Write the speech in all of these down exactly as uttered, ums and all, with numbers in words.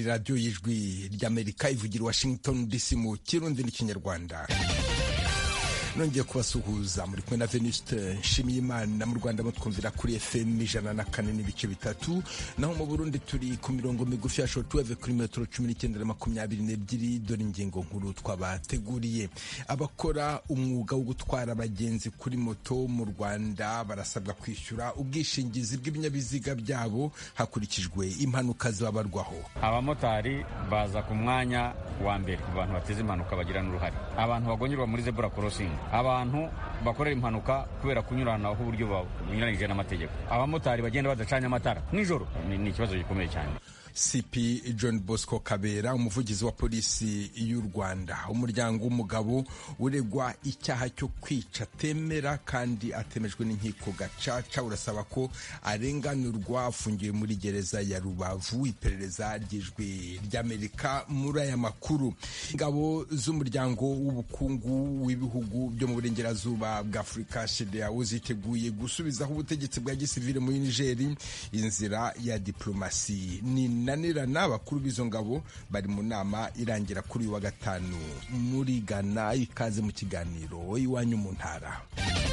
radiyo y'ijwi ry'Amerika ivugira Washington D C mu Kirundi n'Ikinyarwanda. Nongeye kubasuhuza muri kumwe na Venuste Nshimiyimana. Mu Rwanda mutwumvira kuri F M ijana na kane n'ibice bitatu, naho mu Burundi turi ku mirongo migufi ya shortwave kuri metero cumi n'icyenda na makumyabiri n'ebyiri. Dore ingingo nkuru twabateguriye. Abakora umwuga wo gutwara abagenzi kuri moto mu Rwanda barasabwa kwishyura ubwishingizi bw'ibinyabiziga byabo hakurikijwe impanuka zibabarwaho. Abamotari baza ku mwanya wa mbere ku bantu bateze impanuka bagira n'uruhare. Abantu bagonyerwa muri zebra crossing, abantu bakorera impanuka kubera kunyuranaho uburyo bunyuranije n'amategeko, abamotari bagenda badacanye amatara nijoro, ni ikibazo gikomeye cyane. C P John Bosco Kabera, umuvugizi wa polisi y'u Rwanda. Umuryango w'umugabo uregwa icyaha cyo kwica temera kandi atemejwe n'inkiko gacaca urasaba ko arenganurwa, afungiwe muri gereza ya Rubavu. Iperereza ry'ijwi ry'Amerika muri aya makuru. Ingabo z'umuryango w'ubukungu w'ibihugu byo mu burengerazuba bwa Afurika C E D E A O ziteguye gusubizaho ubutegetsi bwa gisivile muri Niger. Inzira ya diplomasi ni nanirana. Abakuru b'izo ngabo bari mu nama irangira kuri uyu wa gatanu muri Ghana. Ikaze mu kiganiro iwanyu mu ntara.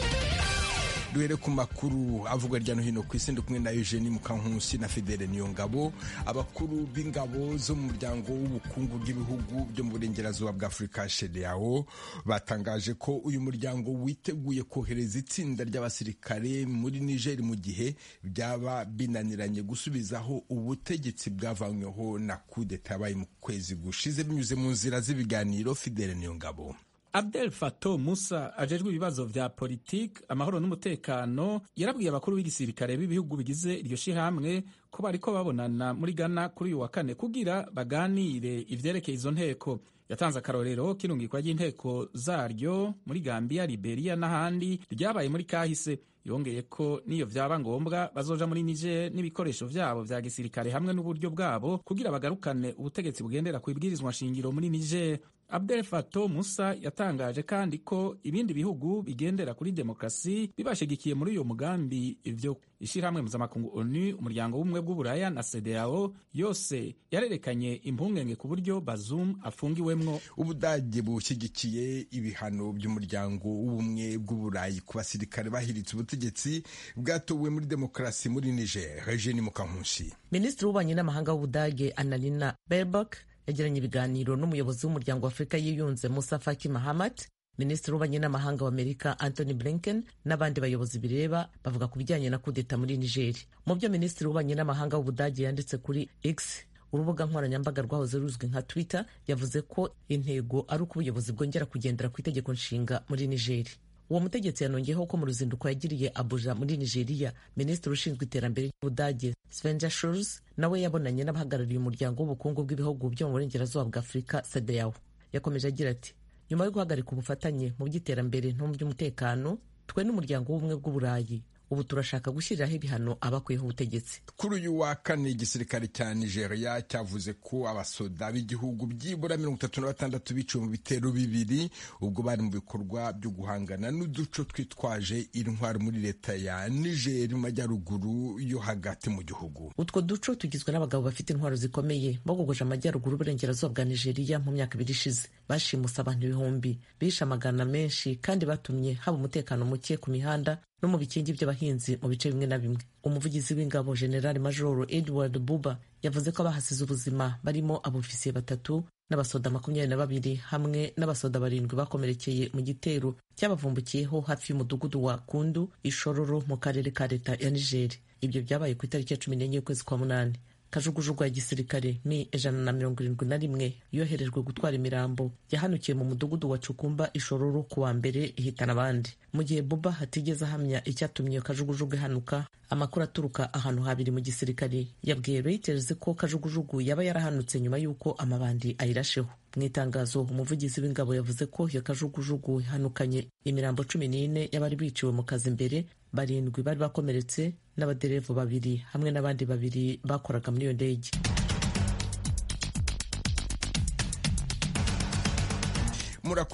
Duhere ku makuru avuga hirya no hino ku isi, ndi kumwe na Eugenie Mukankusi na Fidele Niyongabo. Abakuru b'ingabo zo mu muryango w'ubukungu bw'ibihugu byo mu burengerazuba bwa Afurika C E D E A O batangaje ko uyu muryango witeguye kohereza itsinda ry'abasirikare muri Niger mu gihe byaba binaniranye gusubizaho ubutegetsi bwavanyweho na coup d'etat yabaye mu kwezi gushize binyuze mu nzira z'ibiganiro. Fidele Niyongabo. Abdel Fattah Musa ajejwe ibibazo vya politiki, amahoro n'umutekano yarabwiye abakuru b'igisirikare b'ibihugu bigize iryo shirahamwe ko bariko babonana muri Ghana kuri uyu wa kane kugira baganire ivyerekeye izo nteko. Yatanze akarorero k'irungikwa ry'inteko zaryo muri Gambia, Liberia n'ahandi ryabaye muri kahise. Yongeye ko niyo vyaba ngombwa bazoja muri Niger n'ibikoresho vyabo vya gisirikare hamwe n'uburyo bwabo kugira bagarukane ubutegetsi bugendera ku ibwirizwa nshingiro muri Niger. Abdel Fattah Musa yatangaje kandi ko ibindi bihugu bigendera kuri demokrasi bibashigikiye muri uyo mugambi. Ivyo ishirahamwe mpuzamakungu ONU, umuryango w'ubumwe bw'uburaya na C E D E A O yose yarerekanye impungenge ku buryo Bazoum afungiwemwo. Ubudage bushyigikiye ibihano by'umuryango w'ubumwe bw'uburayi ku basirikare bahiritse ubutegetsi bwatowe muri demokrasi muri Niger. Eugenie Mukankusi. Minisitiri w'ububanyi n'amahanga w'Ubudage Annalena Baerbock yagiranye ibiganiro n'umuyobozi w'umuryango wa Afurika yiyunze Musa Faki Mahamat, minisitiri w'ububanyi n'amahanga wa Amerika Anthony Blinken n'abandi bayobozi bireba bavuga ku bijyanye na coup d'etat muri Niger. Mu byo minisitiri w'ububanyi n'amahanga w'Ubudage yanditse kuri X, urubuga nkoranyambaga rwahoze ruzwi nka Twitter, yavuze ko intego ari uko ubuyobozi bwongera kugendera ku itegeko nshinga muri Niger. Uwo mutegetsi yanongeyeho ko mu ruzinduko yagiriye Abuja muri Nigeria, minisitiri ushinzwe iterambere ry'Ubudage Svenja Schulz nawe yabonanye n'abahagarariye umuryango w'ubukungu bw'ibihugu byo mu burengerazuba bwa Afurika C E D E A O. Yakomeje agira ati, nyuma yo guhagarika ubufatanye mu by'iterambere no mu by'umutekano, twe n'umuryango w'ubumwe bw'uburayi ubu turashaka gushyiriraho ibihano abakwiyeho ubutegetsi. Kuri uyu wa kane igisirikare cya Nigeria cyavuze ko abasoda b'igihugu byibura mirongo itatu na batandatu biciwe mu bitero bibiri ubwo bari mu bikorwa byo guhangana n'uduco twitwaje intwaro muri leta ya Niger mu majyaruguru yo hagati mu gihugu. Utwo duco tugizwe n'abagabo bafite intwaro zikomeye bagogoje amajyaruguru y'uburengerazuba bwa Nigeria mu myaka ibiri ishize. Bashimusa abantu ibihumbi, bishe amagana menshi kandi batumye haba umutekano muke ku mihanda no mu bikingi by'abahinzi mu bice bimwe na bimwe. Umuvugizi w'ingabo General Major Edward Buba yavuze ko abahasize ubuzima barimo abofisiye batatu n'abasoda makumyabiri na babiri hamwe n'abasoda barindwi bakomerekeye mu gitero cyabavumbukiyeho hafi y'umudugudu wa Kundu Ishororo mu karere ka leta ya Niger. Ibyo byabaye ku itariki ya cumi n'enye y'ukwezi kwa munani. Kajugujugu ya gisirikare ni ijana na mirongo irindwi na rimwe yoherejwe gutwara imirambo yahanukiye mu mudugudu wa Cukumba Ishororo ku wa mbere ihitana abandi. Mu gihe Buba hatigeze ahamya icyatumye iyo kajugujugu ihanuka, amakuru aturuka ahantu habiri mu gisirikare yabwiye Reuters ko kajugujugu yaba yarahanutse nyuma y'uko amabandi ayirasheho. Mu itangazo umuvugizi w'ingabo yavuze ko iyo kajugujugu ihanukanye imirambo cumi n'ine y'abari biciwe mu kazi mbere, barindwi bari bakomeretse n'abaderevu babiri hamwe n'abandi babiri bakoraga muri iyo ndege. Murakoze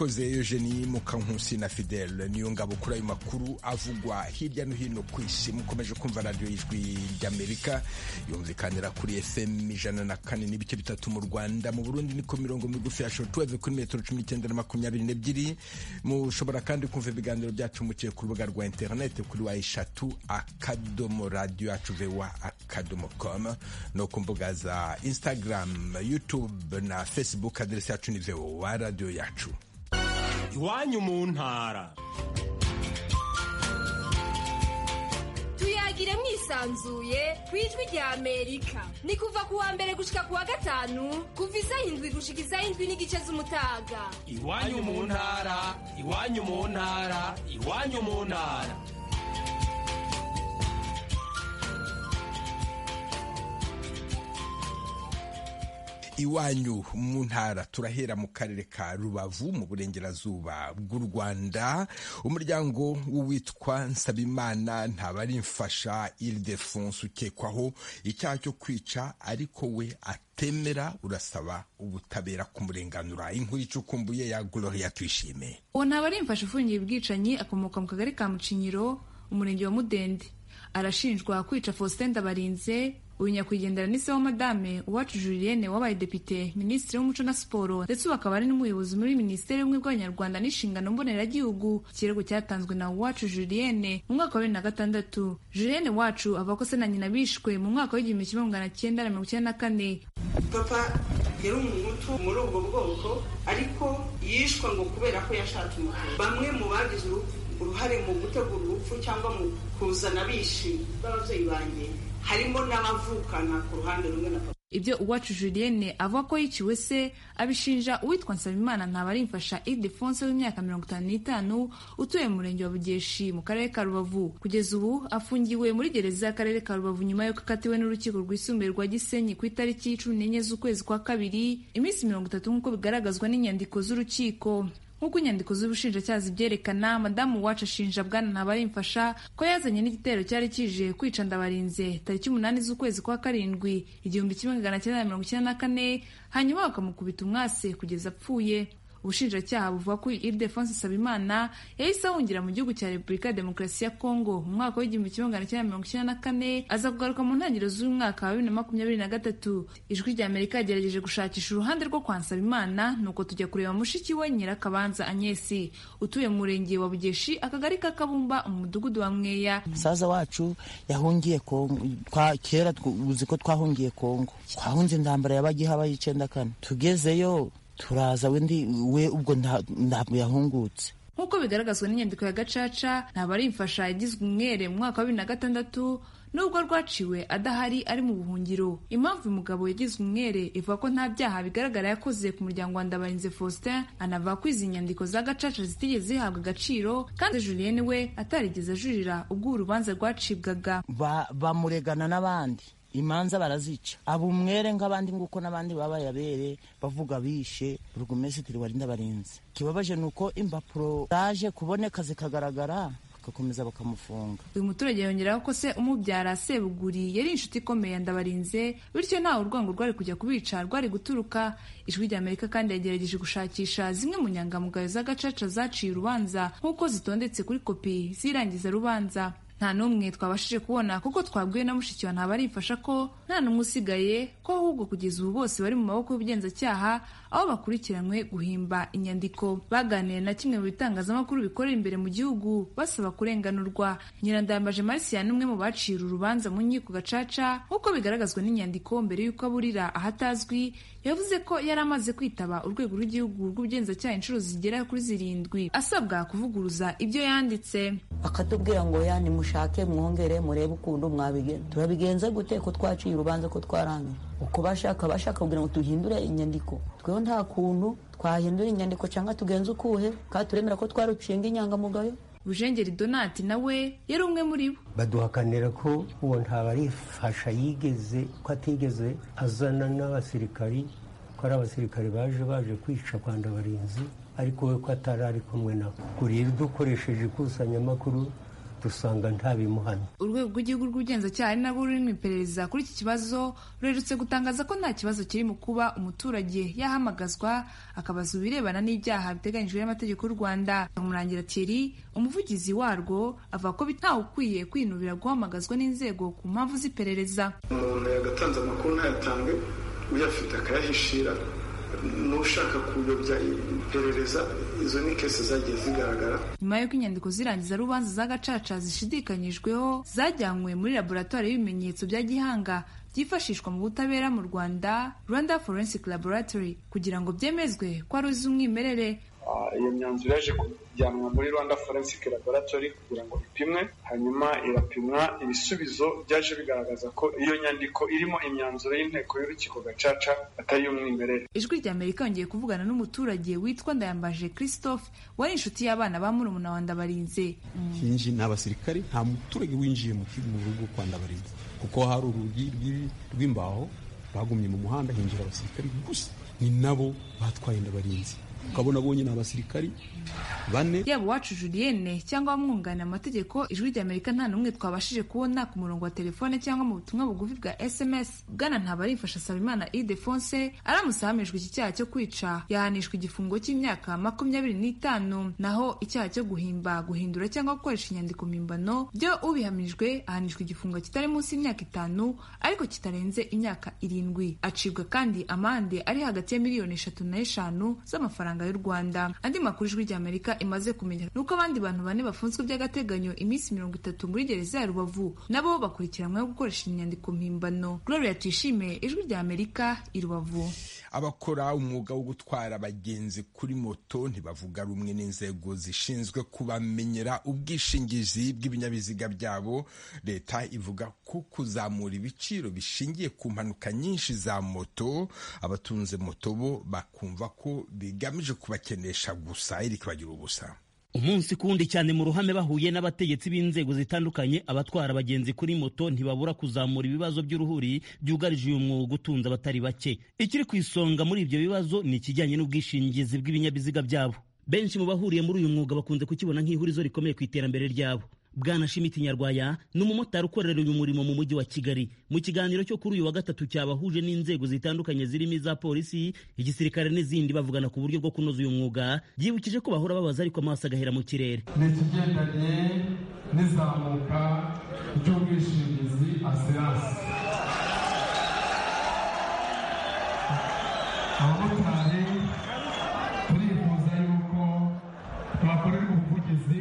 barakoze Eugenie Mukankusi na Fidel niyo ngabo kuri ayo makuru avugwa hirya no hino ku isi. Mukomeje kumva radio y'Ijwi ry'Amerika yumvikanira kuri F M ijana na kane n'ibice bitatu mu Rwanda, mu Burundi ni ku mirongo migufi ya shortwave kuri metero cumi n'icyenda na makumyabiri n'ebyiri. Mushobora kandi kumva ibiganiro byacu muciye ku rubuga rwa internet kuri wa eshatu akadomo radio yacu voa akadomo com no ku mbuga za Instagram, YouTube na Facebook. Adresi yacu ni voa radio yacu. Iwanyu mu ntara. Tuyagire mwisanzuye kwijwi rya Amerika. Ni kuva ku wa mbere gushika ku wa gatanu kuva isaha indwi gushika isaha indwi n'igice z'umutaga. Iwanyu mu ntara, iwanyu mu ntara, iwanyu mu ntara. Iwanyu mu ntara turahera mu karere ka Rubavu mu burengerazuba bw'u Rwanda. Umuryango w'uwitwa Nsabimana Ntabarimfasha Ildefonse ukekwaho icyaha cyo kwica ariko we atemera urasaba ubutabera kumurenganura. Inkuru icukumbuye ya Gloria Tuyishime. Uwo Ntabarimfasha ufungiye ubwicanyi akomoka mu kagari ka Mucinyiro umurenge wa Mudende, arashinjwa kwica Faustin Ndabarinze uyu nyakwigendera ni se wa Madame Uwacu Julienne wabaye depite, minisitiri w'umuco na siporo ndetse bakaba ari n'umuyobozi muri minisiteri y'ubumwe bw'abanyarwanda n'inshingano mboneragihugu. Ikirego cyatanzwe na Uwacu Julienne mu mwaka wa bibiri na gatandatu. Julienne Wacu avuga ko se na nyina bishwe mu mwaka w'igihumbi kimwe magana cyenda na mirongo icyenda na kane. Papa yari umuhutu muri ubwo bwoko ariko yishwe ngo kubera ko yashatse umugabo. Bamwe mu bagize uruhare mu gutegura urupfu cyangwa mu kuzana bishi b'ababyeyi banjye harimo n'abavukana ku ruhande rumwe na papa. Ibyo Uwacu Julienne avuga ko yiciwe se abishinja uwitwa Nsabimana Ntabarimfasha Ildefonse w'imyaka mirongo itanu n'itanu utuye mu murenge wa Bugeshi mu karere ka Rubavu. Kugeza ubu afungiwe muri gereza y'akarere ka Rubavu nyuma yo kakatiwe n'urukiko rwisumbuye rwa Gisenyi ku itariki cumi n'enye z'ukwezi kwa kabiri, iminsi mirongo itatu nk'uko bigaragazwa n'inyandiko z'urukiko. Nk'uko inyandiko z'ubushinjacyaha zibyerekana, Madamu Uwacu ashinja Bwana Ntabarimfasha ko yazanye n'igitero cyari kije kwica Ndabarinze tariki umunani z'ukwezi kwa karindwi igihumbi kimwe magana cyenda mirongo icyenda na kane, hanyuma bakamukubita umwase kugeza apfuye. Ubushinjacyaha buvuga ko Ildefonse Nsabimana yahise ahungira mu gihugu cya Repubulika ya Demokarasi ya Kongo mu mwaka w'igihumbi kimwe magana cyenda mirongo icyenda na kane, aza kugaruka mu ntangiriro z'uyu mwaka wa bibiri na makumyabiri na gatatu. Ijwi rya Amerika yagerageje gushakisha uruhande rwo kwa Nsabimana, nuko tujya kureba mushiki we Nyirakabanza Agnes utuye mu murenge wa Bugeshi akagari ka Kabumba umudugudu wa Mweya. Musaza wacu yahungiye Kongo, kwa kera uzi ko twahungiye Kongo, twahunze intambara y'abagihaba y'icenda kane, tugezeyo turaza wendi we ubwo ntabwo yahungutse. Nk'uko bigaragazwa n'inyandiko ya Gacaca, Ntabarimfasha yagizwe umwere mu mwaka wa bibiri na gatandatu nubwo rwaciwe adahari ari mu buhungiro. Impamvu umugabo yagizwe umwere ivuga ko nta byaha bigaragara yakoze ku muryango wa Ndabarinze Faustin, anavuga ko izi nyandiko za Gacaca zitigeze zihabwa agaciro kandi Julienne we atarigeze ajurira ubwo urubanza rwacibwaga. Bamuregana n'abandi imanza barazica abo umwere nk'abandi nguko n'abandi babaye abere bavuga bishe Burugumesitiri wari Ndabarinze. Kibabaje nuko impapuro zaje kuboneka zikagaragara bakakomeza bakamufunga. Uyu muturage yongeraho ko se umubyara Sebuguri yari inshuti ikomeye ya Ndabarinze, bityo ntawe urwango rwari kujya kubica rwari guturuka. Ijwi rya Amerika kandi yagerageje gushakisha zimwe mu nyangamugayo za Gacaca zaciye urubanza nk'uko zitondetse kuri kopi z'irangiza rubanza. Nta n'umwe twabashije kubona kuko twabwiwe na mushiki wa Ntabarimfasha ko nta n'umwe usigaye, ko ahubwo kugeza ubu bose bari mu maboko y'ubugenzacyaha aho bakurikiranwe guhimba inyandiko. Baganiriye na kimwe mu bitangazamakuru bikorera imbere mu gihugu basaba kurenganurwa. Nyirandambaje Marcia n'umwe mu baciye urubanza mu nkiko Gacaca nk'uko bigaragazwa n'inyandiko mbere y'uko aburira ahatazwi, yavuze ko yari amaze kwitaba urwego rw'igihugu rw'ubugenzacyaha inshuro zigera kuri zirindwi asabwa kuvuguruza ibyo yanditse. Akatubwira ngo yani mushake mwongere murebe ukuntu mwabigenza. Turabigenza gute ko twaciye urubanza ko twarangiye? Uko bashaka bashaka kugira ngo tuhindure inyandiko. Tweho nta kuntu twahindura inyandiko cyangwa tugenza ukuhe ka turemera ko twarucinga inyangamugayo. Bujengeri Donati nawe yari umwe muri bo. Baduhakanira ko uwo Ntabarimfasha yigeze ko atigeze azana n'abasirikari, ko ari abasirikari baje baje kwica kwa Ndabarinze, ariko we ko atari ari kumwe nabo. Kuri dukoresheje ikusanyamakuru dusanga nta bimuhana. Urwego rw'igihugu rw'ubugenzacyaha ari narwo ruri mu iperereza kuri iki kibazo rurerutse gutangaza ko nta kibazo kiri mu kuba umuturage yahamagazwa akabaza ibirebana n'ibyaha biteganyijwe n'amategeko y'u Rwanda. Murangira Thierry, umuvugizi warwo, avuga ko ntawe ukwiye kwinubira guhamagazwa n'inzego ku mpamvu z'iperereza. Umuntu yagatanze amakuru ntayatange, uyafite akayahishira, n'ushaka kuyobya iperereza, izo ni kese zagiye zigaragara. Nyuma y'uko inyandiko zirangiza rubanza za gacaca zishidikanyijweho zajyanywe muri laboratoire y'ibimenyetso bya gihanga byifashishwa mu butabera mu Rwanda, Rwanda Forensic Laboratory, kugira ngo byemezwe ko ari iz'umwimerere. Iyo myanzuro yaje kujyanwa muri Rwanda Forensic Laboratory kugira ngo ipimwe, hanyuma irapimwa, ibisubizo byaje bigaragaza ko iyo nyandiko irimo imyanzuro y'inteko y'urukiko gacaca atari y'umwimerere. Ijwi rya Amerika yongeye kuvugana n'umuturage witwa Ndayambaje Christophe wari inshuti y'abana ba murumuna wa Ndabarinze. Hinji n'abasirikari, nta muturage winjiye mu rugo kwa Ndabarinze kuko hari urugi rw'imbaho bagumye mu muhanda, hinjira abasirikari gusa, ni nabo batwaye Ndabarinze. Ukabona bonye n'abasirikari bane. Yaba Uwacu Julienne cyangwa amwunganira amategeko, ijwi rya Amerika nta numwe twabashije kubona ku murongo wa telefone cyangwa mu butumwa bugufi bwa S M S. Bwana Ntabarimfasha Sabimana Ildefonse aramutse ahamijwe iki cyaha cyo kwica yahanishwa igifungo cy'imyaka makumyabiri n'itanu, naho icyaha cyo guhimba, guhindura cyangwa gukoresha inyandiko mpimbano byo ubihamijwe ahanishwa igifungo kitari munsi y'imyaka itanu ariko kitarenze imyaka irindwi. Acibwa kandi amande ari hagati ya miliyoni eshatu n'eshanu z'amafaranga y'u Rwanda. Andi makuru ijwi rya Amerika imaze kumenya nuko abandi bantu bane bafunzwe by'agateganyo iminsi mirongo itatu muri gereza ya Rubavu nabo bakurikiranweho gukoresha inyandiko mpimbano. Gloria Tuyishime, ijwi rya Amerika, i Rubavu. Abakora umwuga wo gutwara abagenzi kuri moto ntibavuga rumwe n'inzego zishinzwe kubamenyera ubwishingizi bw'ibinyabiziga byabo. Leta ivuga ko kuzamura ibiciro bishingiye ku mpanuka nyinshi za moto, abatunze moto bo bakumva ko bigamije kubakenesha gusa iri kubagira ubusa. Umunsi kundi cyane mu ruhame bahuye n'abategetsi b'inzego zitandukanye, abatwara abagenzi kuri moto ntibabura kuzamura ibibazo by'uruhuri byugarije uyu mwuga utunze abatari bake. Ikiri ku isonga muri ibyo bibazo ni ikijyanye n'ubwishingizi bw'ibinyabiziga byabo. Benshi mu bahuriye muri uyu mwuga bakunze kukibona nk'ihurizo rikomeye ku iterambere ryabo. Bwana Shimiti Nyarwaya ni umumotari ukorera uyu murimo mu mujyi wa Kigali. Mu kiganiro cyo kuri uyu wa gatatu cyabahuje n'inzego zitandukanye zirimo iza polisi, igisirikare n'izindi, bavugana ku buryo bwo kunoza uyu mwuga, yibukije ko bahora babaza ariko amaso agahera mu kirere. Ni ikigendanye n'izamuka ry'ubwishingizi asiransi. Abamotari turifuza yuko twakorerwa ubuvugizi,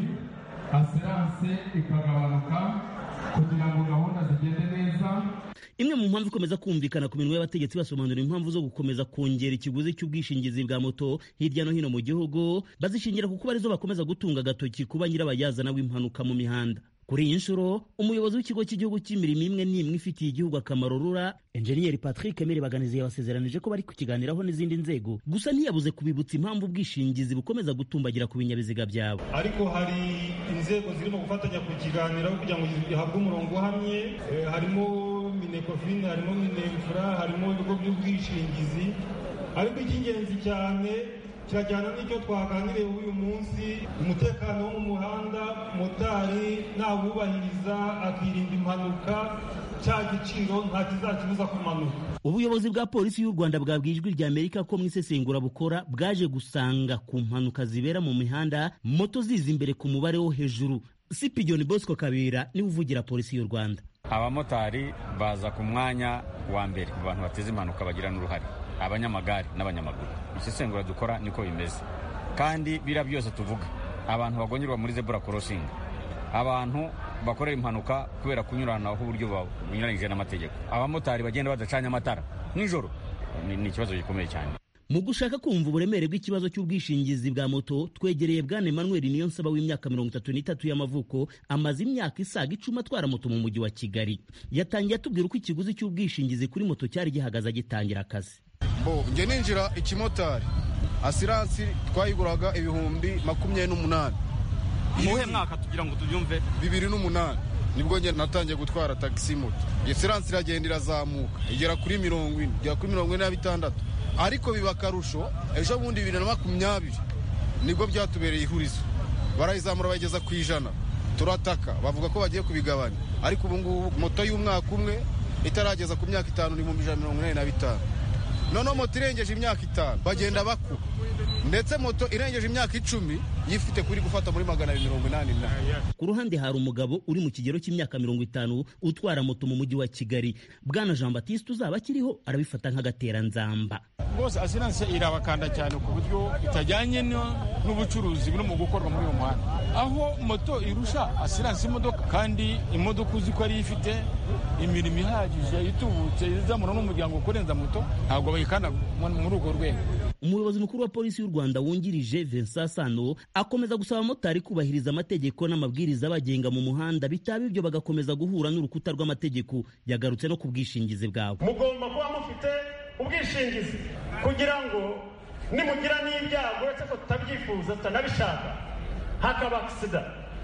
asiranse ikagabanuka kugira ngo gahunda zigende neza. Imwe mu mpamvu ikomeza kumvikana ku minwe y'abategetsi basobanura impamvu zo gukomeza kongera ikiguzi cy'ubwishingizi bwa moto hirya no hino mu gihugu, bazishingira ku kuba arizo bakomeza gutunga agatoki kuba nyirabayazana w'impanuka mu mihanda. Kuri iyi nshuro umuyobozi w'ikigo cy'igihugu cy'imirimo imwe n'imwe ifitiye igihugu akamaro RURA, Engineer Patrick Meribaganizi, yabasezeranije ko bari kukiganiraho n'izindi nzego, gusa ntiyabuze kubibutsa impamvu ubwishingizi bukomeza gutumbagira ku binyabiziga byabo. Ariko hari inzego zirimo gufatanya kukiganiraho kugira ngo ihabwe umurongo uhamye, e, harimo Minecofin, harimo Minefra, harimo ibigo by'ubwishingizi. Ariko icy'ingenzi cyane kirajyana n'icyo twaganiriye uyu munsi, umutekano wo mu muhanda, motari nawubahiriza akirinda impanuka, cya giciro nta kizakibuza kumanuka. Ubuyobozi bwa polisi y'u Rwanda bwabwiye ijwi rya Amerika ko mu isesengura bukora bwaje gusanga ku mpanuka zibera mu mihanda moto ziza imbere ku mubare wo hejuru. Sipi John Bosco Kabera ni uvugira polisi y'u Rwanda. Abamotari baza ku mwanya wa mbere mu bantu bateza impanuka bagira n'uruhare, abanyamagare n'abanyamaguru. Isesengura dukora niko bimeze, kandi bira byose tuvuga, abantu bagongerwa muri zebra crossing, abantu bakorera impanuka kubera kunyuranaho uburyo bunyuranyije n'amategeko, abamotari bagenda badacanye amatara nijoro, ni ikibazo gikomeye cyane. Mu gushaka kumva uburemere bw'ikibazo cy'ubwishingizi bwa moto, twegereye Bwana Emmanuel Niyonsaba w'imyaka mirongo itatu n'itatu y'amavuko, amaze imyaka isaga icumi atwara moto mu mujyi wa Kigali. Yatangiye atubwira uko ikiguzi cy'ubwishingizi kuri moto cyari gihagaze agitangira akazi. Bo nge ninjira ikimotari, asiransi twayiguraga ibihumbi makumyabiri n'umunani. Muhe mwaka tugira ngo tubyumve? bibiri n'umunani nibwo nge natangiye gutwara taxi moto. Asiransi iragenda irazamuka igera kuri mirongo ine, igera kuri mirongo ine na bitandatu. Ariko biba akarusho ejo bundi bibiri na makumyabiri nibwo byatubereye ihurizo, barayizamura bageza ku ijana. turataka bavuga ko bagiye kubigabanya, ariko ubu ngubu moto y'umwaka umwe itarageza ku myaka itanu ni mu ijana mirongo inani na bitanu. Noneho moto irengeje imyaka itanu bagenda bakuba, ndetse moto irengeje imyaka icumi yifite kuri gufata muri magana abiri mirongo inani na. Ku ruhande hari umugabo uri mu kigero cy'imyaka mirongo itanu utwara moto mu mujyi wa Kigali. Bwana Jean Baptiste uzaba akiriho arabifata nk'agateranzamba. Rwose asiranse irabakanda cyane ku buryo itajyanye n'ubucuruzi buri mu gukorwa muri uyu muhanda, aho moto irusha asiranse imodoka, kandi imodoka uzi ko ari ifite imirimo ihagije itubutse izamura n'umuryango kurenza moto, ntabwo bayikana muri urwo rwego. Umuyobozi mukuru wa polisi y'u Rwanda wungirije Vincent Sano akomeza gusaba abamotari kubahiriza amategeko n'amabwiriza abagenga mu muhanda, bitaba ibyo bagakomeza guhura n'urukuta rw'amategeko. Yagarutse no ku bwishingizi bwabo. Mugomba kuba mufite ubwishingizi kugira ngo nimugira n'ibyago uretse ko tutabyifuza tutanabishaka hakaba aksida,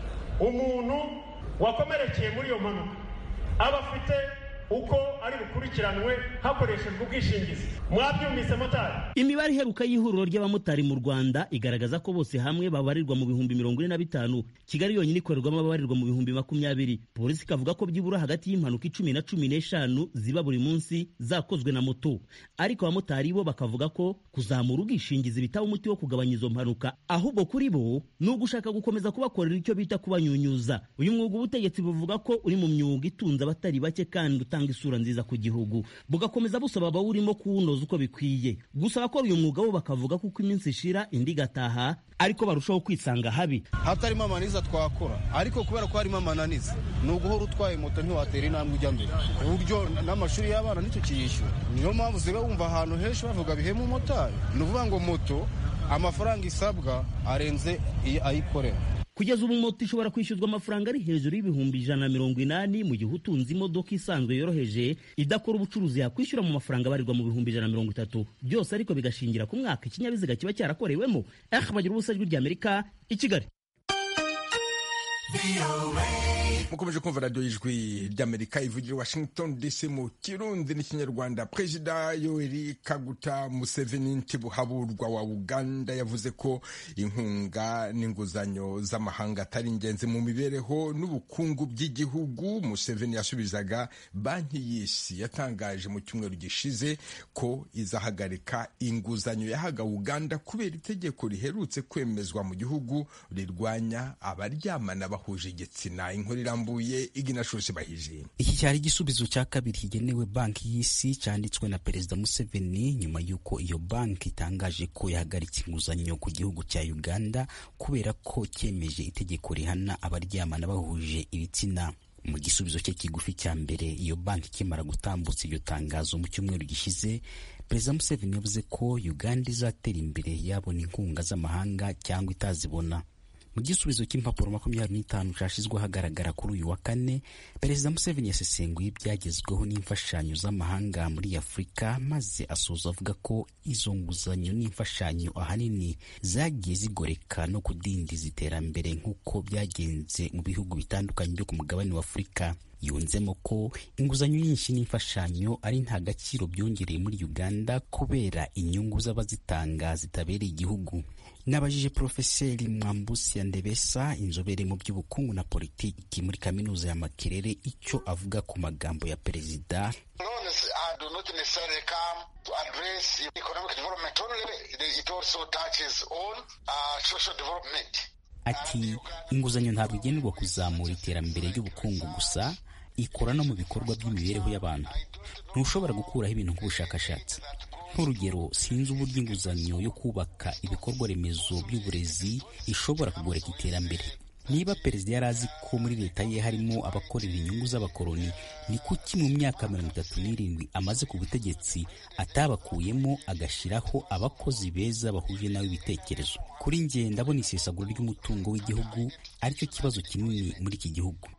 umuntu wakomerekeye muri iyo mpanuka aba afite uko ari bukurikiranwe hakoreshejwe ubwishingizi. Mwabyumvise motari? Imibare iheruka y'ihuriro ry'abamotari mu Rwanda igaragaza ko bose hamwe babarirwa mu bihumbi mirongo ine na bitanu. Kigali yonyine ikorerwamo ababarirwa mu bihumbi makumyabiri. Polisi ikavuga ko byibura hagati y'impanuka icumi na cumi n'eshanu ziba buri munsi zakozwe na moto. Ariko abamotari bo bakavuga ko kuzamura ubwishingizi bitaba umuti wo kugabanya izo mpanuka, ahubwo kuri bo ni ugushaka gukomeza kubakorera icyo bita kubanyunyuza. Uyu mwuga ubutegetsi buvuga ko uri mu myuga itunze abatari bake kandi utanga isura nziza ku gihugu, bugakomeza busaba abawurimo kuwunoza uko bikwiye. Gusa abakora uyu mwuga bo bakavuga ko uko iminsi ishira indi gataha ariko barushaho kwisanga habi. Hatarimo amananiza twakora, ariko kubera ko harimo amananiza ni uguhora utwaye moto ntiwatera intambwe ujya mbere, uburyo n'amashuri y'abana nicyo kiyishyura. Niyo mpamvu ziba wumva ahantu henshi bavuga bihema umumotari. Ni ukuvuga ngo moto amafaranga isabwa arenze ayikorera. Kugeza ubu moto ishobora kwishyuzwa amafaranga ari hejuru y'ibihumbi ijana na mirongo inani, mu gihe utunze imodoka isanzwe yoroheje idakora ubucuruzi yakwishyura mu mafaranga abarirwa mu bihumbi ijana na mirongo itatu. Byose ariko bigashingira ku mwaka ikinyabiziga kiba cyarakorewemo. Eh, bagira ubusa ijwi ry'Amerika i Kigali. mukomeje kumva radiyo y'ijwi ry'Amerika ivugira Washington D C mu Kirundi n'ikinyarwanda. Perezida Yoweri Kaguta Museveni Ntibuhaburwa wa Uganda yavuze ko inkunga n'inguzanyo z'amahanga atari ingenzi mu mibereho n'ubukungu by'igihugu. Museveni yasubizaga banki y'isi yatangaje mu cyumweru gishize ko izahagarika inguzanyo yahaga Uganda kubera itegeko riherutse kwemezwa mu gihugu rirwanya abaryamana bahuje igitsina. Inkuru irambuye Iginashushe bahije. Iki cyari igisubizo cya kabiri kigenewe banki y'isi cyanditswe na Perezida Museveni nyuma y'uko iyo banki itangaje ko yahagaritse inguzanyo ku gihugu cya Uganda kubera ko cyemeje itegeko rihana abaryamana bahuje ibitsina. Mu gisubizo cye kigufi cya mbere iyo banki kimara gutambutsa iryo tangazo mu cyumweru gishize, Perezida Museveni yavuze ko Uganda izatera imbere yabona inkunga z'amahanga cyangwa itazibona. Mu gisubizo cy'impapuro makumyabiri n'itanu cyashyizwe hagaragara kuri uyu wa kane, Perezida Museveni yasesenguye ibyagezweho n'imfashanyo z'amahanga muri Afurika, maze asoza avuga ko izo nguzanyo n'imfashanyo ahanini zagiye zigoreka no kudindiza iterambere nk'uko byagenze mu bihugu bitandukanye byo ku mugabane wa Afurika. Yunzemo ko inguzanyo nyinshi n'imfashanyo ari nta gaciro byongereye muri Uganda kubera inyungu z'abazitanga zitabereye igihugu. Nabajije Profeseri Mwambusi Ndebesa, inzobere mu by'ubukungu na politiki muri kaminuza ya Makerere, icyo avuga ku magambo ya perezida. Ati inguzanyo ntabwo igenerwa kuzamura iterambere ry'ubukungu gusa, ikora no mu bikorwa by'imibereho y'abantu. Ntushobora gukuraho ibintu nk'ubushakashatsi. Nk'urugero, sinzi uburyo inguzanyo yo kubaka ibikorwa remezo by'uburezi ishobora kugoreka iterambere. Niba perezida yari azi ko muri leta ye harimo abakorera inyungu z'abakoloni, ni kuki mu myaka mirongo itatu n'irindwi amaze ku butegetsi atabakuyemo agashyiraho abakozi beza bahuje nawe ibitekerezo? Kuri njye ndabona isesagura ry'umutungo w'igihugu aricyo kibazo kinini muri iki gihugu.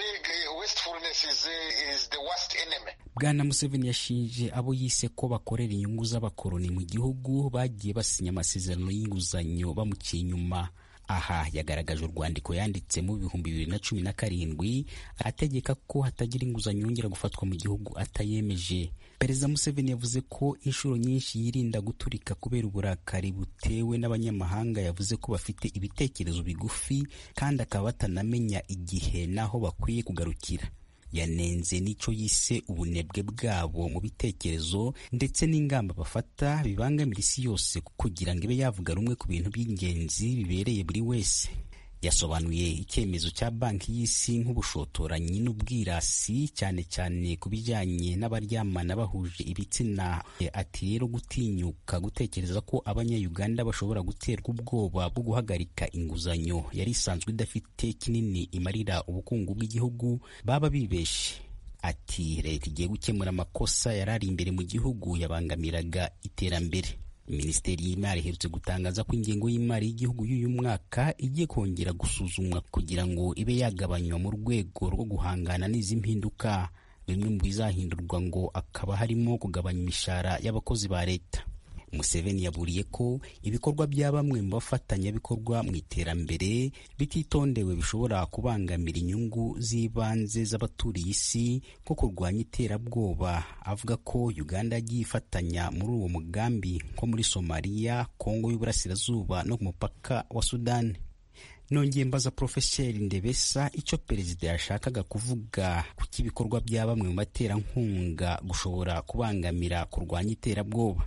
Bwana Museveni yashinje abo yise ko bakorera inyungu z'abakoloni mu gihugu bagiye basinya amasezerano y'inguzanyo bamuciye inyuma. aha yagaragaje urwandiko yanditse mu bihumbi bibiri na cumi na karindwi ategeka ko hatagira inguzanyo yongera gufatwa mu gihugu atayemeje. Perezida Museveni yavuze ko inshuro nyinshi yirinda guturika kubera uburakari butewe n'abanyamahanga. Yavuze ko bafite ibitekerezo bigufi kandi akaba batanamenya igihe naho bakwiye kugarukira. Yanenze n'ico yise ubunebwe bwabo mu bitekerezo ndetse n'ingamba bafata bibangamira isi yose kugira ngo ibe yavuga rumwe ku bintu by'ingenzi bibereye buri wese. Yasobanuye icyemezo cya banki y'isi nk'ubushotoranyi n'ubwirasi cyane cyane ku bijyanye n'abaryamana bahuje ibitsina. Ati rero gutinyuka gutekereza ko abanya-Uganda bashobora guterwa ubwoba bwo guhagarika inguzanyo yari isanzwe idafite kinini imarira ubukungu bw'igihugu baba bibeshe. Ati leta igiye gukemura amakosa yari ari imbere mu gihugu yabangamiraga iterambere. Minisiteri y'Imari iherutse gutangaza ko ingengo y'imari y'igihugu y'uyu mwaka igiye kongera gusuzumwa kugira ngo ibe yagabanywa mu rwego rwo guhangana n'izi mpinduka. Bimwe mu bizahindurwa ngo akaba harimo kugabanya imishahara y'abakozi ba leta. Museveni yaburiye ko ibikorwa bya bamwe mu bafatanyabikorwa mu iterambere bititondewe bishobora kubangamira inyungu z'ibanze z'abaturiye isi nko kurwanya iterabwoba. Avuga ko Uganda yagiye ifatanya muri uwo mugambi nko muri Somalia, Kongo y'Uburasirazuba no ku mupaka wa Sudani. Nongeye mbaza Profeseri Ndebesa icyo perezida yashakaga kuvuga ku cy'ibikorwa bya bamwe mu baterankunga gushobora kubangamira kurwanya iterabwoba.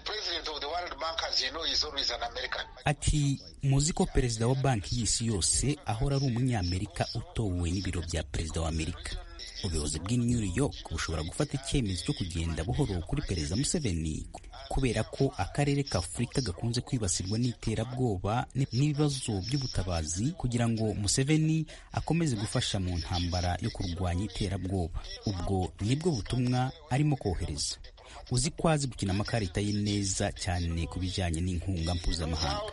Ati muzi ko perezida wa banki y'isi yose ahora ari umunyamerika utowe n'ibiro bya perezida wa Amerika. Ubuyobozi bw'i New York bushobora gufata icyemezo cyo kugenda buhoro kuri perezida Museveni kubera ko akarere ka Afurika gakunze kwibasirwa n'iterabwoba n'ibibazo by'ubutabazi kugira ngo Museveni akomeze gufasha mu ntambara yo kurwanya iterabwoba. Ubwo nibwo butumwa arimo kohereza. Uzi ko azi gukina amakarita ye neza cyane ku bijyanye n'inkunga mpuzamahanga.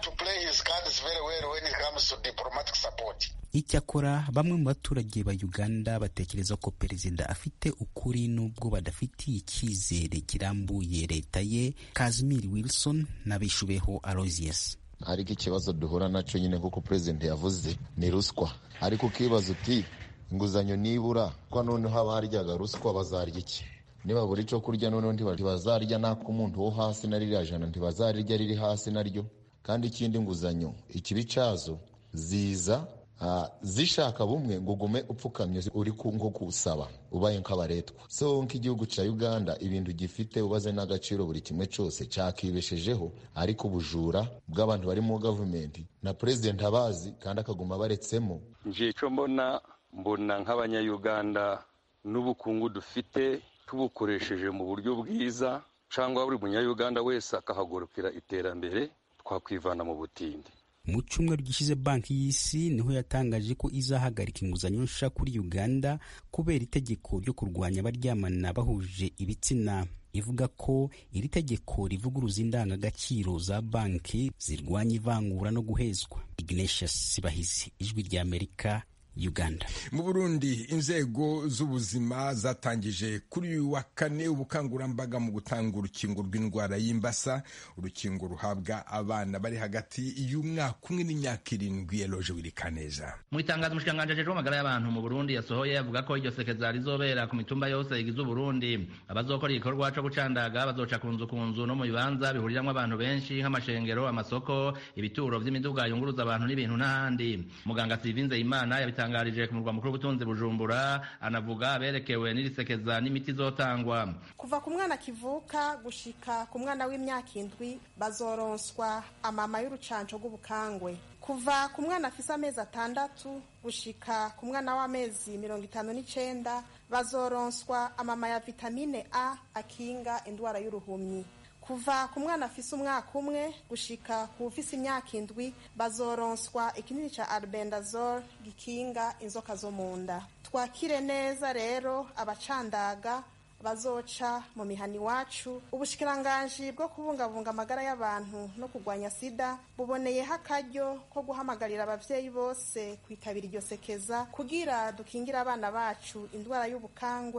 Icyakora bamwe mu baturage ba Uganda batekereza ko perezida afite ukuri nubwo badafitiye icyizere kirambuye leta ye. Kazimiri Wilson n'abishubeho Aloysius. Ariko ikibazo duhura nacyo nyine nk'uko perezida yavuze ni ruswa. Ariko ukibaza uti inguzanyo nibura ko noneho haba haryaga ruswa bazarya iki? Niba buri cyo kurya noneho ntibazarya nako umuntu wo hasi na ririya jana ntibazarya riri hasi naryo. Kandi ikindi nguzanyo ikibi cyazo ziza uh, zishaka bumwe ngo gume upfukamye uri nko kusaba ubaye nk'abaretwa. So nk'igihugu cya Uganda ibintu gifite ubaze n'agaciro buri kimwe cyose cyakibeshejeho, ariko ubujura bw'abantu bari mu government na president abazi kandi akaguma baretsemo. Nje cyo mbona mbona nk'abanya-Uganda n'ubukungu dufite tubukoresheje mu buryo bwiza cyangwa buri munya-Uganda wese akahagurukira iterambere twakwivana mu butindi. Mu cyumweru gishize banki y'isi niho yatangaje ko izahagarika inguzanyo nsha kuri Uganda kubera itegeko ryo kurwanya abaryamana bahuje ibitsina. Ivuga ko iri tegeko rivuguruza indangagaciro za banki zirwanya ivangura no guhezwa. Ignatius Sibahizi, Ijwi rya Amerika, Uganda. Mu Burundi inzego z'ubuzima zatangije kuri uyu wa kane ubukangurambaga mu gutanga urukingo rw'indwara y'imbasa. Urukingo ruhabwa abana bari hagati y'umwaka umwe n'imyaka irindwi. Eloge Wirikaneza. Mu itangazo umushikiranganji ajejwe amagara y'abantu mu Burundi yasohoye avuga ko iryo sekeza rizobera ku mitumba yose igize Uburundi. Abazokora igikorwa co gucandaga bazoca ku nzu ku nzu no mu bibanza bihuriramwo abantu benshi nk'amashengero, amasoko, ibituro vy'imiduga yunguruza abantu n'ibintu n'ahandi. Muganga Sivinze Imana yabitangarije ku murwa mukuru w'ubutunzi Bujumbura, anavuga berekewe n'irisekeza n'imiti zotangwa. Kuva ku mwana kivuka gushika ku mwana w'imyaka indwi bazoronswa amama y'urucanco rw'ubukangwe. Kuva ku mwana afise amezi atandatu gushika ku mwana w'amezi mirongo itanu n'icenda bazoronswa amama ya vitamine A akinga indwara y'uruhumyi. Kuva ku mwana afise umwaka umwe gushika ku ufise imyaka indwi bazoronswa ikinini ca albendazole gikinga inzoka zo mu nda. Twakire neza rero abacandaga bazoca mu mihani wacu. Ubushikiranganji bwo kubungabunga amagara y'abantu no kurwanya sida buboneyeho akaryo ko guhamagarira abavyeyi bose kwitabira iryo sekeza kugira dukingira abana bacu indwara y'ubukangwe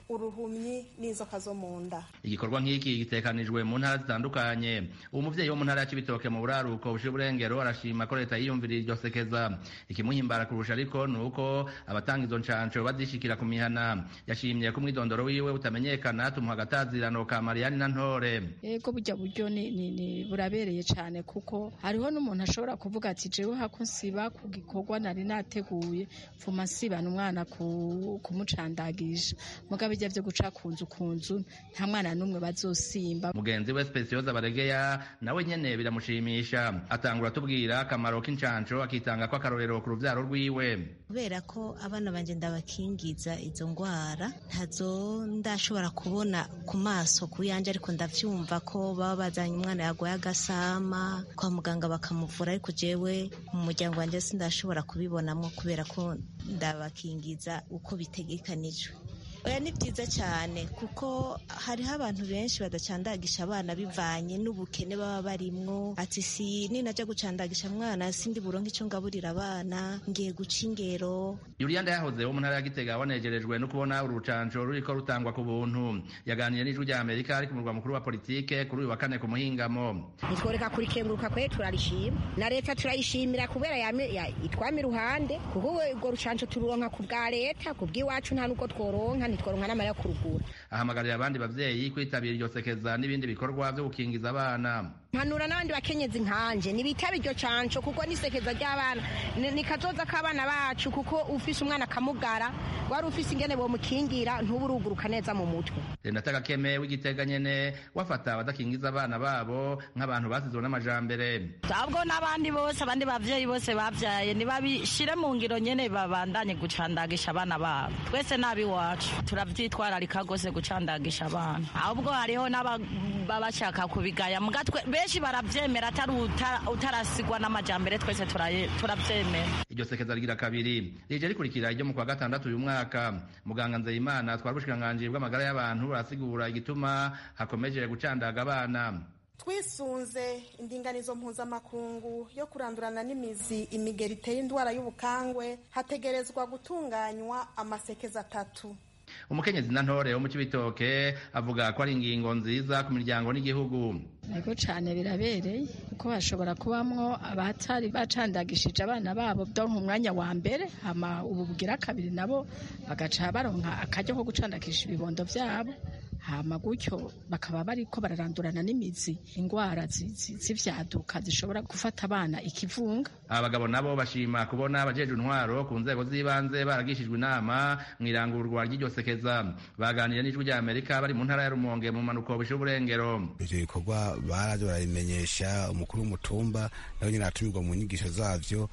uruhumyi n'inzoka zo mu nda. Igikorwa nk'iki gitekanijwe mu ntara zitandukanye. Umuvyeye wo mu ntara ya Cibitoke mu buraruko bushira uburengero arashima ko leta yiyumvira iryo sekeza. Ikimuhimbara kurusha ariko nuko abatanga izo ncanco bazishikira ku mihana. Yashimye ko umwidondoro wiwe utamenyekana tumuha agatazirano ka Mariani na Ntore. Ego burya buryo ni, ni, ni burabereye cyane kuko hariho n'umuntu ashobora kuvuga ati jewe hako nsiba ku gikorwa nari nateguye mfuma nsibana umwana ku kumucandagisha mugabe ijya byo guca kunzu kunzu nta mwana numwe bazosimba. Mugenzi we Specioza Baregeya nawe nyene biramushimisha atangura tubwira akamaro k'incanco akitanga ko akarorero ku ruvyaro rwiwe. Kubera ko abana banje ndabakingiza izo ngwara ntazo ndashobora kubona ku maso ku yanje ariko ndavyumva ko baba bazanye umwana yagoye agasama kwa muganga bakamuvura ariko jewe mu muryango wanje sindashobora kubibonamo kubera ko ndabakingiza uko bitegekanijwe. Oya ni byiza cyane kuko hariho abantu benshi badacandagisha abana bivanye n'ubukene baba barimwo ati si ninaja gucandagisha mwana sindi buronke ico ngaburira abana ngiye guca ingero. Julianda yahoze wo mu ntara ya Gitega wanejerejwe no kubona urucanco ruriko rutangwa ku buntu. Yaganiriye n'ijwi rya Amerika ari ku murwa mukuru wa politike kuri uyu wa kane ku muhingamo. Nitworeka kuri kenguruka kwe turarishima na leta turayishimira kubera ya itwami ruhande kuko urwo rucanco tururonka ku bwa leta ku bw'iwacu nta nuko tworonka nitworonka n'amara kurugura. Ahamagarira abandi bavyeyi kwitabira iryo sekeza n'ibindi bikorwa byo gukingiza abana. Mpanura n'abandi bakenyezi nkanje nibitaba iryo canco kuko nisekeza ry'abana nikazoza k'abana bacu kuko ufise umwana kamugara wari ufise ingene bo mukingira ntuburuguruka neza mu mutwe. Renata Gakeme w'Igitega nyene wafata abadakingiza abana babo nk'abantu basizwe n'amajambere. Tabwo n'abandi bose abandi bavyeyi bose bavyaye nibabishire mu ngiro nyene babandanye gucandagisha abana babo. Twese nabi wacu turavyitwararika gose gucandagisha abana. Ahubwo hariho n'ababashaka kubigaya mugatwe benshi baravyemera atari utarasigwa n'amajambere twese turavyemera. Iryo sekeza rigira kabiri rije rikurikira iryo mu kwa gatandatu uyu mwaka. Muganga Nzeyimana twari bushikiranganji bw'amagara y'abantu arasigura igituma hakomeje gucandaga abana. Twisunze indinganizo mpuzamakungu yo kurandurana n'imizi imigeri iteye indwara y'ubukangwe hategerezwa gutunganywa amasekeza atatu. Umukenyezi na Ntore wo mu Cibitoke avuga ko ari ingingo nziza ku miryango n'igihugu. Ego cyane birabereye kuko hashobora kubamwo abatari bacandagishije abana babo byo mu mwanya wa mbere hama ubu bugira kabiri nabo bagaca baronka akajya ko gucandagisha ibibondo vyabo hama gutyo bakaba bariko bararandurana n'imizi ingwara z'ivyaduka zishobora gufata abana ikivunga. Abagabo nabo bashima kubona abajeje intwaro ku nzego z'ibanze baragishijwe inama mwirangurwa ry'iryo sekeza. Baganiriye n'ijwi rya Amerika bari mu ntara ya Rumonge mu manuko bushira uburengero. Ivyo bikorwa baraje barabimenyesha umukuru w'umutumba nawe nyine atumirwa mu nyigisho zavyo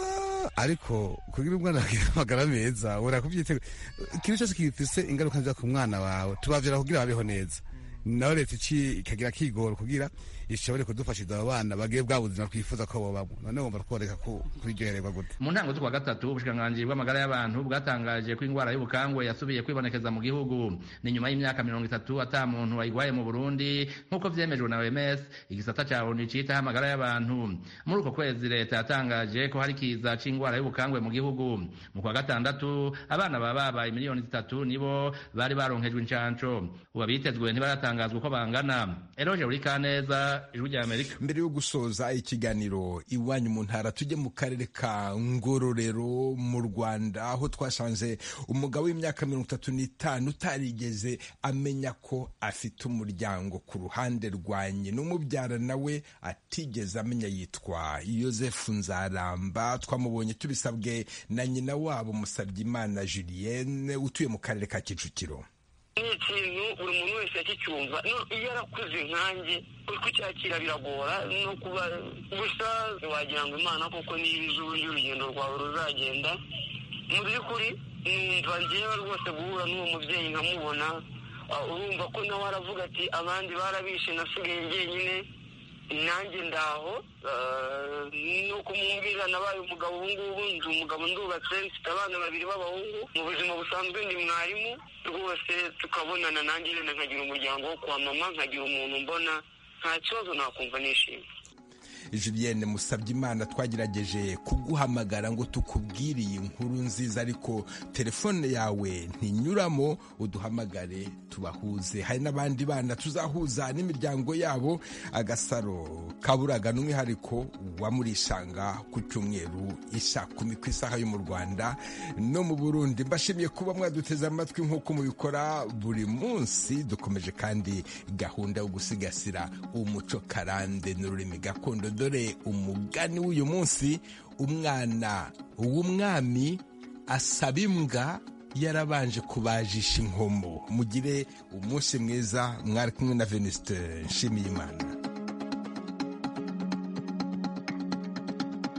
ariko kugira umwana amagara meza urakuvyitega ikintu cyose gifise ingaruka nziza ku mwana wawe tubavyira kugira babeho neza nawe leta iki ikagira kigoro kugira ishobore kudufashiza abana bagiye bwa buzima twifuza ko bobamo none wumva tworeka ko kuryohererwa gute. Mu ntango z'ukwa gatatu ubushikiranganji bw'amagara y'abantu bwatangaje ko ingwara y'ubukangwe yasubiye kwibonekeza mu gihugu ni nyuma y'imyaka mirongo itatu ata muntu wayigwaye mu Burundi nk'uko vyemejwe na O M S igisata ca O N U citaho amagara y'abantu. Muri uko kwezi leta yatangaje ko hari kiza c'ingwara y'ubukangwe mu gihugu. Mu kwa gatandatu abana baba babaye miliyoni zitatu nibo bari baronkejwe incanco ubu bitezwe ntibaratangazwa uko bangana. Eroje Urikaneza ijwi rya Amerika. Mbere yo gusoza ikiganiro iwanyu mu ntara tujye mu karere ka Ngororero mu Rwanda aho twasanze umugabo w'imyaka mirongo itatu n'itanu utarigeze amenya ko afite umuryango ku ruhande rwa nyina umubyara nawe atigeze amenya yitwa Yosefu Nzaramba. Twamubonye tubisabwe na nyina wabo Musabyimana Julienne utuye mu karere ka Kicukiro. Ni ikintu buri muntu wese yakicyumva iyo yarakuze nkanjye kucyakira biragora no kuba gusa wagira ngo Imana koko niba izi uburyo urugendo rwawe ruzagenda mu by'ukuri numva njyewe rwose guhura n'uwo mubyeyi nkamubona urumva ko nawe aravuga ati abandi barabishe nasigaye njyenyine nanjye ndaho nuko mumbwira nabaye umugabo ubu ngubu ndi umugabo ndubatse mfite abana babiri b'abahungu mu buzima busanzwe ndi mwarimu rwose tukabonana nanjye rero nkagira umuryango wo kwa mama nkagira umuntu mbona nta kibazo nakumva nishimye. Julienne Musabyimana twagerageje kuguhamagara ngo tukubwire iyi nkuru nziza ariko telefone yawe ntinyuramo, uduhamagare tubahuze. Hari n'abandi bana tuzahuza n'imiryango yabo. Agasaro kaburaga n'umwihariko wa Murisanga ku cyumweru isa kumi ku isaha yo mu Rwanda no mu Burundi. Mbashimiye kuba mwaduteze amatwi nk'uko mubikora buri munsi. Dukomeje kandi gahunda yo gusigasira umuco karande n'ururimi gakondo. Dore umugani w'uyu munsi: umwana w'umwami asaba imbwa yarabanje kubajisha inkomo. Mugire umunsi mwiza. Mwari kumwe na Venuste Nshimiyimana.